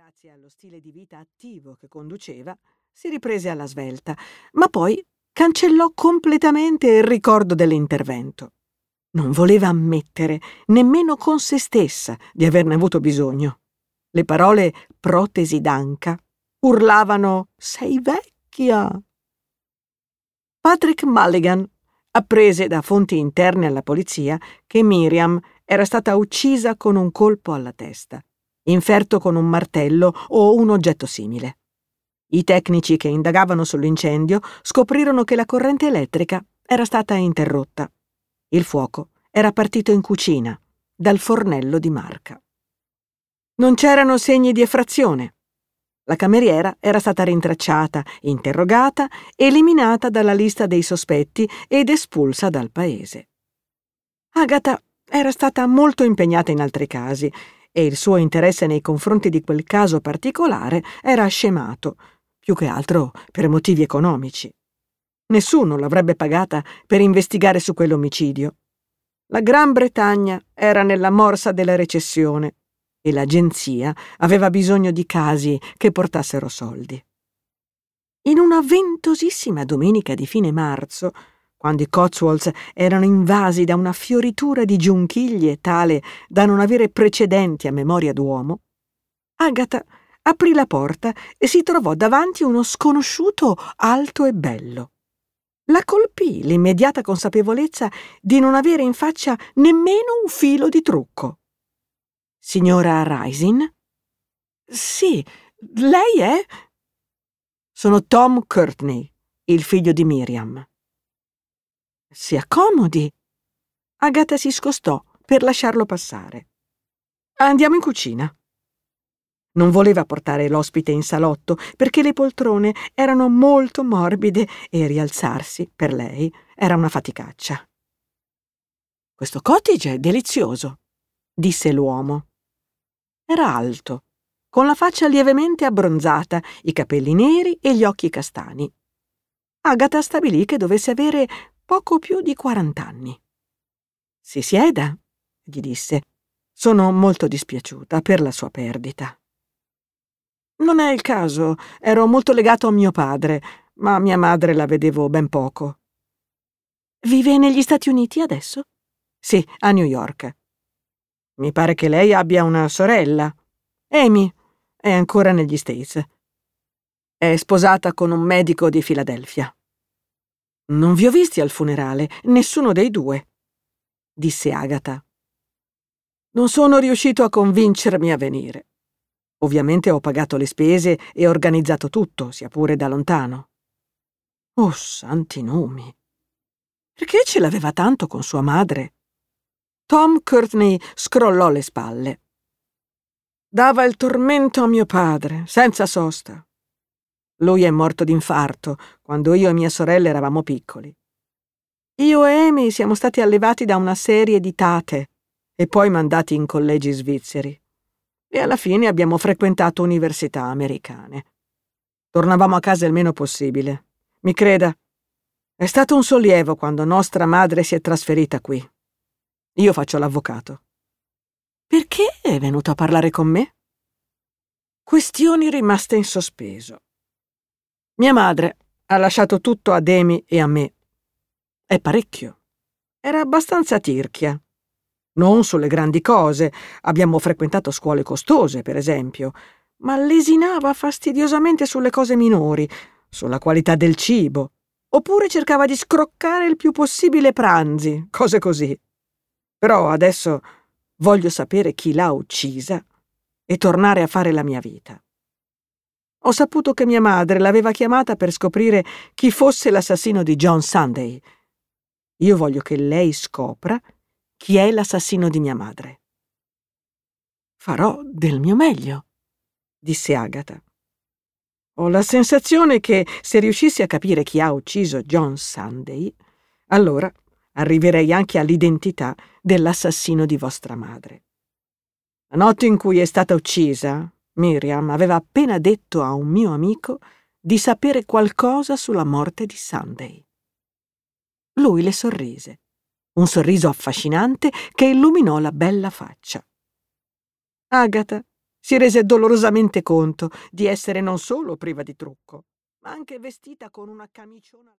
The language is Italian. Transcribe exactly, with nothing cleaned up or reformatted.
Grazie allo stile di vita attivo che conduceva, si riprese alla svelta, ma poi cancellò completamente il ricordo dell'intervento. Non voleva ammettere, nemmeno con se stessa, di averne avuto bisogno. Le parole protesi d'anca urlavano «Sei vecchia!». Patrick Mulligan apprese da fonti interne alla polizia che Miriam era stata uccisa con un colpo alla testa, inferto con un martello o un oggetto simile. I tecnici che indagavano sull'incendio scoprirono che la corrente elettrica era stata interrotta. Il fuoco era partito in cucina, dal fornello di Marca. Non c'erano segni di effrazione. La cameriera era stata rintracciata, interrogata, eliminata dalla lista dei sospetti ed espulsa dal paese. Agatha era stata molto impegnata in altri casi e il suo interesse nei confronti di quel caso particolare era scemato, più che altro per motivi economici. Nessuno l'avrebbe pagata per investigare su quell'omicidio. La Gran Bretagna era nella morsa della recessione e l'agenzia aveva bisogno di casi che portassero soldi. In una ventosissima domenica di fine marzo, quando i Cotswolds erano invasi da una fioritura di giunchiglie tale da non avere precedenti a memoria d'uomo, Agatha aprì la porta e si trovò davanti uno sconosciuto alto e bello. La colpì l'immediata consapevolezza di non avere in faccia nemmeno un filo di trucco. «Signora Rising?» «Sì, lei è?» «Sono Tom Courtney, il figlio di Miriam». «Si accomodi». Agatha si scostò per lasciarlo passare. «Andiamo in cucina». Non voleva portare l'ospite in salotto perché le poltrone erano molto morbide e rialzarsi, per lei, era una faticaccia. «Questo cottage è delizioso», disse l'uomo. Era alto, con la faccia lievemente abbronzata, i capelli neri e gli occhi castani. Agatha stabilì che dovesse avere poco più di quarant'anni. «Si sieda», gli disse. «Sono molto dispiaciuta per la sua perdita». «Non è il caso, ero molto legato a mio padre, ma mia madre la vedevo ben poco». «Vive negli Stati Uniti adesso?» «Sì, a New York». «Mi pare che lei abbia una sorella. Amy è ancora negli States. È sposata con un medico di Filadelfia». «Non vi ho visti al funerale, nessuno dei due», disse Agatha. «Non sono riuscito a convincermi a venire. Ovviamente ho pagato le spese e organizzato tutto, sia pure da lontano». «Oh, santi nomi! Perché ce l'aveva tanto con sua madre?» Tom Courtney scrollò le spalle. «Dava il tormento a mio padre, senza sosta. Lui è morto d'infarto quando io e mia sorella eravamo piccoli. Io e Amy siamo stati allevati da una serie di tate e poi mandati in collegi svizzeri. E alla fine abbiamo frequentato università americane. Tornavamo a casa il meno possibile. Mi creda, è stato un sollievo quando nostra madre si è trasferita qui. Io faccio l'avvocato». «Perché è venuto a parlare con me?» «Questioni rimaste in sospeso. Mia madre ha lasciato tutto ad Amy e a me. È parecchio. Era abbastanza tirchia. Non sulle grandi cose, abbiamo frequentato scuole costose, per esempio, ma lesinava fastidiosamente sulle cose minori, sulla qualità del cibo, oppure cercava di scroccare il più possibile pranzi, cose così. Però adesso voglio sapere chi l'ha uccisa e tornare a fare la mia vita. Ho saputo che mia madre l'aveva chiamata per scoprire chi fosse l'assassino di John Sunday. Io voglio che lei scopra chi è l'assassino di mia madre». «Farò del mio meglio», disse Agatha. «Ho la sensazione che se riuscissi a capire chi ha ucciso John Sunday, allora arriverei anche all'identità dell'assassino di vostra madre. La notte in cui è stata uccisa, Miriam aveva appena detto a un mio amico di sapere qualcosa sulla morte di Sunday». Lui le sorrise. Un sorriso affascinante che illuminò la bella faccia. Agatha si rese dolorosamente conto di essere non solo priva di trucco, ma anche vestita con una camiciona